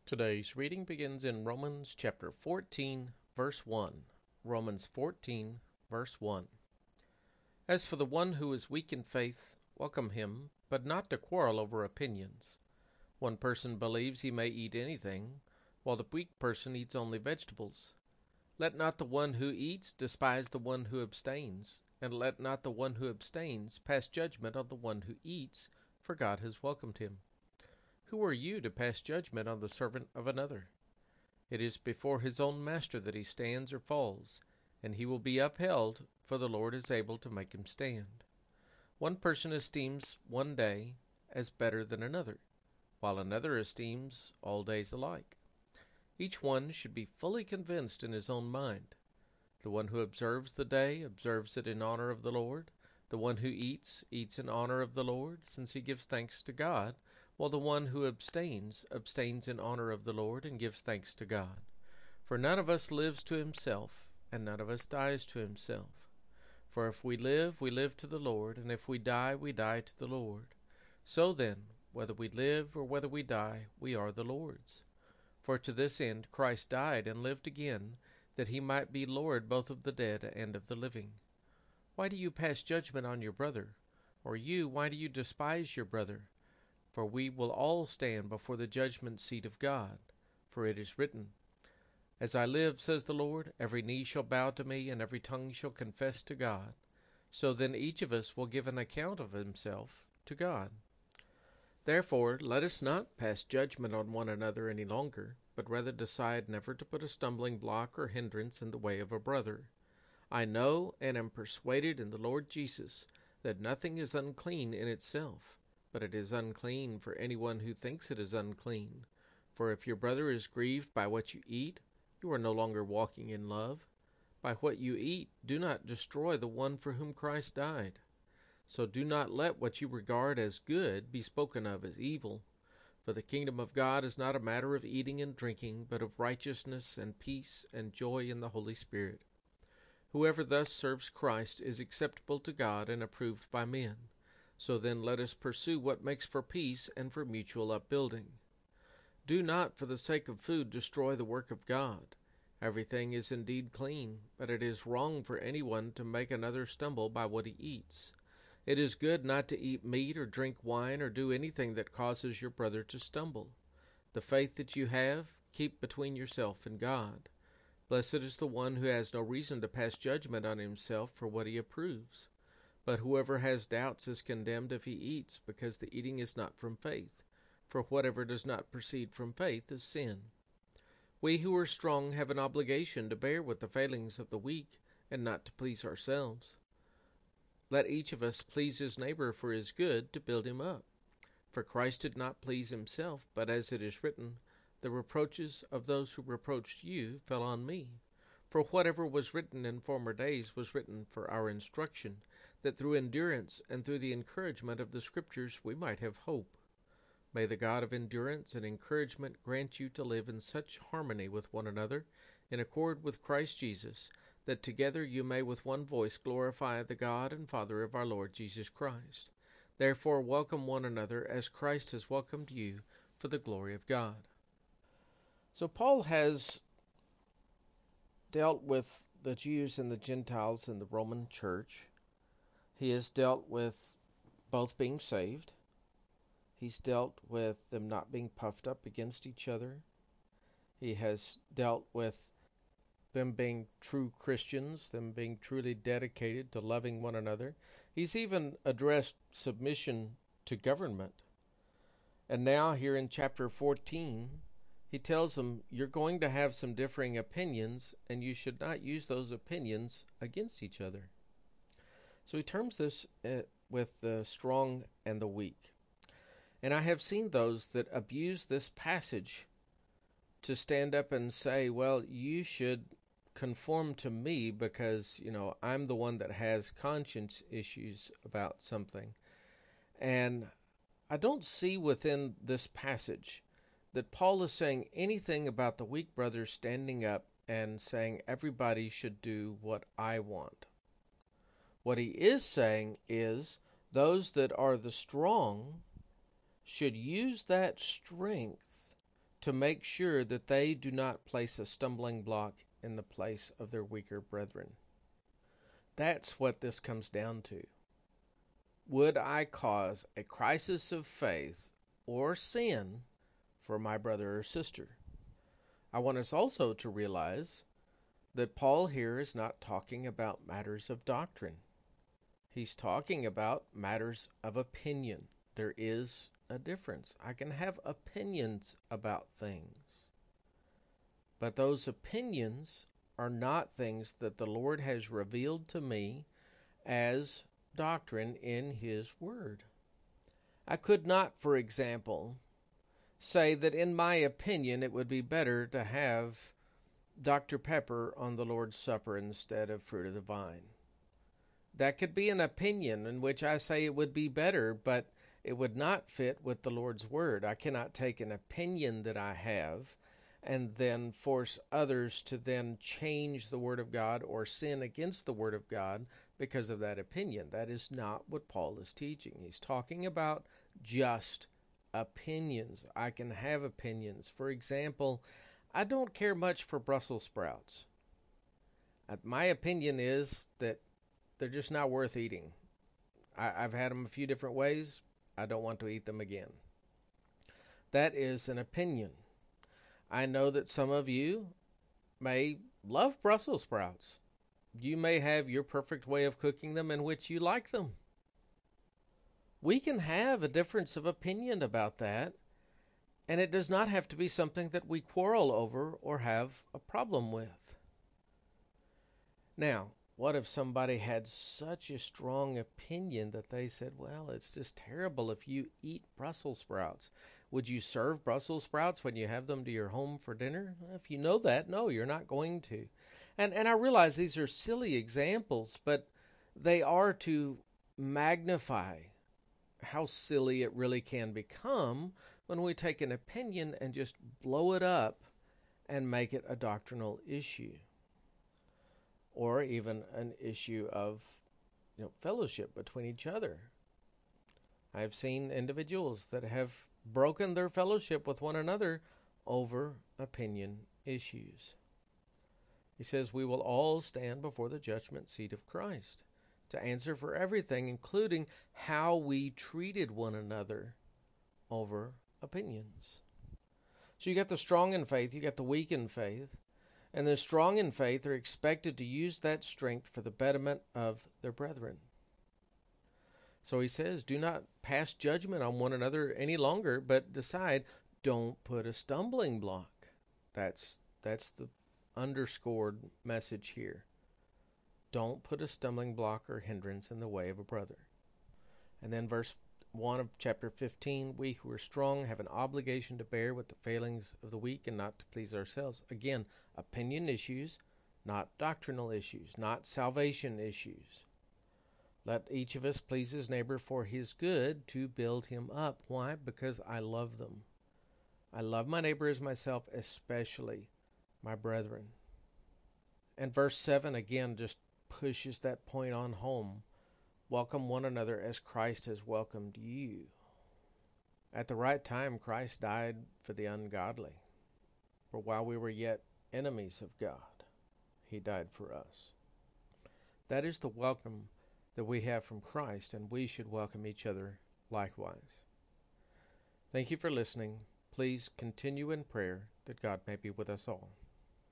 Today's reading begins in Romans chapter 14, verse 1. Romans 14, verse 1. As for the one who is weak in faith, welcome him, but not to quarrel over opinions. One person believes he may eat anything, while the weak person eats only vegetables. Let not the one who eats despise the one who abstains, and let not the one who abstains pass judgment on the one who eats, for God has welcomed him. Who are you to pass judgment on the servant of another? It is before his own master that he stands or falls, and he will be upheld, for the Lord is able to make him stand. One person esteems one day as better than another, while another esteems all days alike. Each one should be fully convinced in his own mind. The one who observes the day observes it in honor of the Lord. The one who eats, eats in honor of the Lord, since he gives thanks to God, while the one who abstains, abstains in honor of the Lord and gives thanks to God. For none of us lives to himself, and none of us dies to himself. For if we live to the Lord, and if we die to the Lord. So then, whether we live or whether we die, we are the Lord's. For to this end Christ died and lived again, that he might be Lord both of the dead and of the living. Why do you pass judgment on your brother? Or you, why do you despise your brother? For we will all stand before the judgment seat of God. For it is written, As I live, says the Lord, every knee shall bow to me, and every tongue shall confess to God. So then each of us will give an account of himself to God. Therefore let us not pass judgment on one another any longer, but rather decide never to put a stumbling block or hindrance in the way of a brother. I know and am persuaded in the Lord Jesus that nothing is unclean in itself, but it is unclean for anyone who thinks it is unclean. For if your brother is grieved by what you eat, you are no longer walking in love. By what you eat, do not destroy the one for whom Christ died. So do not let what you regard as good be spoken of as evil. For the kingdom of God is not a matter of eating and drinking, but of righteousness and peace and joy in the Holy Spirit. Whoever thus serves Christ is acceptable to God and approved by men. So then let us pursue what makes for peace and for mutual upbuilding. Do not, for the sake of food, destroy the work of God. Everything is indeed clean, but it is wrong for anyone to make another stumble by what he eats. It is good not to eat meat or drink wine or do anything that causes your brother to stumble. The faith that you have, keep between yourself and God. Blessed is the one who has no reason to pass judgment on himself for what he approves. But whoever has doubts is condemned if he eats, because the eating is not from faith. For whatever does not proceed from faith is sin. We who are strong have an obligation to bear with the failings of the weak, and not to please ourselves. Let each of us please his neighbor for his good, to build him up. For Christ did not please himself, but as it is written, The reproaches of those who reproached you fell on me. For whatever was written in former days was written for our instruction, that through endurance and through the encouragement of the Scriptures we might have hope. May the God of endurance and encouragement grant you to live in such harmony with one another, in accord with Christ Jesus, that together you may with one voice glorify the God and Father of our Lord Jesus Christ. Therefore welcome one another as Christ has welcomed you, for the glory of God. So Paul has dealt with the Jews and the Gentiles in the Roman church. He has dealt with both being saved. He's dealt with them not being puffed up against each other. He has dealt with them being true Christians, them being truly dedicated to loving one another. He's even addressed submission to government. And now here in chapter 14, he tells them you're going to have some differing opinions, and you should not use those opinions against each other. So he terms this with the strong and the weak. And I have seen those that abuse this passage to stand up and say, well, you should conform to me because, I'm the one that has conscience issues about something. And I don't see within this passage that Paul is saying anything about the weak brother standing up and saying everybody should do what I want. What he is saying is those that are the strong should use that strength to make sure that they do not place a stumbling block in the place of their weaker brethren. That's what this comes down to. Would I cause a crisis of faith or sin for my brother or sister? I want us also to realize that Paul here is not talking about matters of doctrine. He's talking about matters of opinion. There is a difference. I can have opinions about things, but those opinions are not things that the Lord has revealed to me as doctrine in His Word. I could not, for example, say that in my opinion it would be better to have Dr. Pepper on the Lord's Supper instead of fruit of the vine. That could be an opinion in which I say it would be better, but it would not fit with the Lord's Word. I cannot take an opinion that I have and then force others to then change the Word of God or sin against the Word of God because of that opinion. That is not what Paul is teaching. He's talking about just opinions. I can have opinions. For example, I don't care much for Brussels sprouts. My opinion is that they're just not worth eating. I've had them a few different ways. I don't want to eat them again. That is an opinion. I know that some of you may love Brussels sprouts. You may have your perfect way of cooking them in which you like them. We can have a difference of opinion about that, and it does not have to be something that we quarrel over or have a problem with. Now, what if somebody had such a strong opinion that they said, well, it's just terrible if you eat Brussels sprouts? Would you serve Brussels sprouts when you have them to your home for dinner? If you know that, no, you're not going to. And I realize these are silly examples, but they are to magnify how silly it really can become when we take an opinion and just blow it up and make it a doctrinal issue, or even an issue of fellowship between each other. I've seen individuals that have broken their fellowship with one another over opinion issues. He says we will all stand before the judgment seat of Christ to answer for everything, including how we treated one another over opinions. So you got the strong in faith, you got the weak in faith, and the strong in faith are expected to use that strength for the betterment of their brethren. So he says, do not pass judgment on one another any longer, but decide, don't put a stumbling block. That's the underscored message here. Don't put a stumbling block or hindrance in the way of a brother. And then verse 1 of chapter 15, we who are strong have an obligation to bear with the failings of the weak and not to please ourselves. Again, opinion issues, not doctrinal issues, not salvation issues. Let each of us please his neighbor for his good to build him up. Why? Because I love them. I love my neighbor as myself, especially my brethren. And verse 7 again just pushes that point on home. Welcome one another as Christ has welcomed you. At the right time, Christ died for the ungodly. For while we were yet enemies of God, He died for us. That is the welcome that we have from Christ, and we should welcome each other likewise. Thank you for listening. Please continue in prayer that God may be with us all.